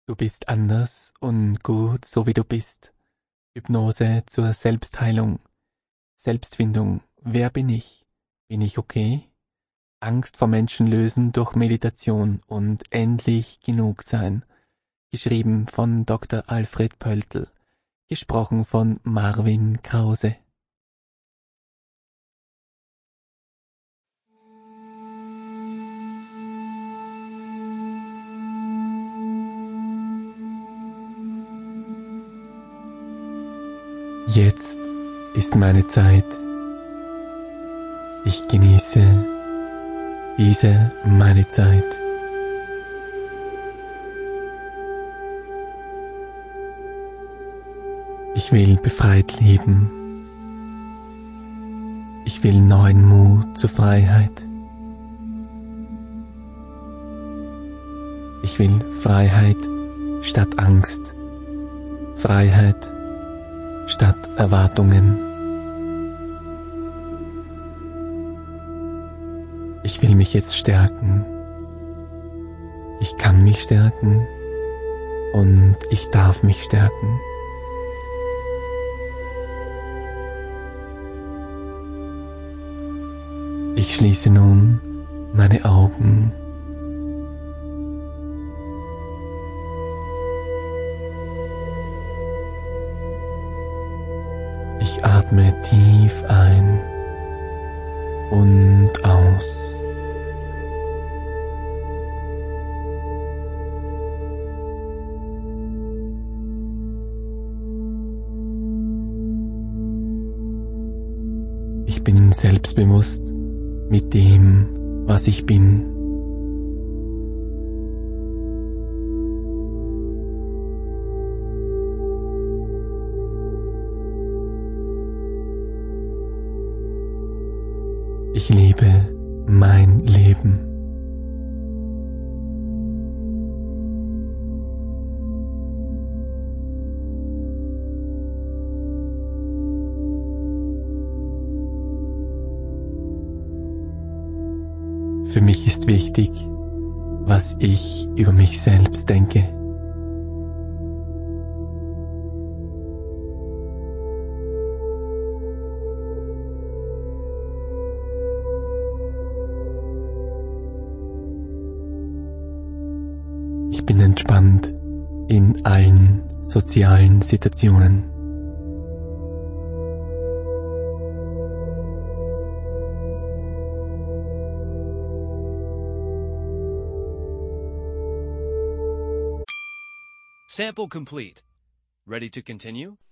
Du bist anders und gut, so wie du bist. Hypnose zur Selbstheilung, Selbstfindung. Wer bin ich? Bin ich okay? Angst vor Menschen lösen durch Meditation und endlich genug sein. Geschrieben von Dr. Alfred Pöltl. Gesprochen von Marvin Krause. Jetzt ist meine Zeit. Ich genieße diese meine Zeit. Ich will befreit leben. Ich will neuen Mut zur Freiheit. Ich will Freiheit statt Angst. Freiheit statt Erwartungen. Ich will mich jetzt stärken. Ich kann mich stärken und ich darf mich stärken. Ich schließe nun meine Augen. Ich atme tief ein und aus. Ich bin selbstbewusst mit dem, was ich bin. Ich lebe mein Leben. Für mich ist wichtig, was ich über mich selbst denke. Ich bin entspannt in allen sozialen Situationen. Sample complete. Ready to continue?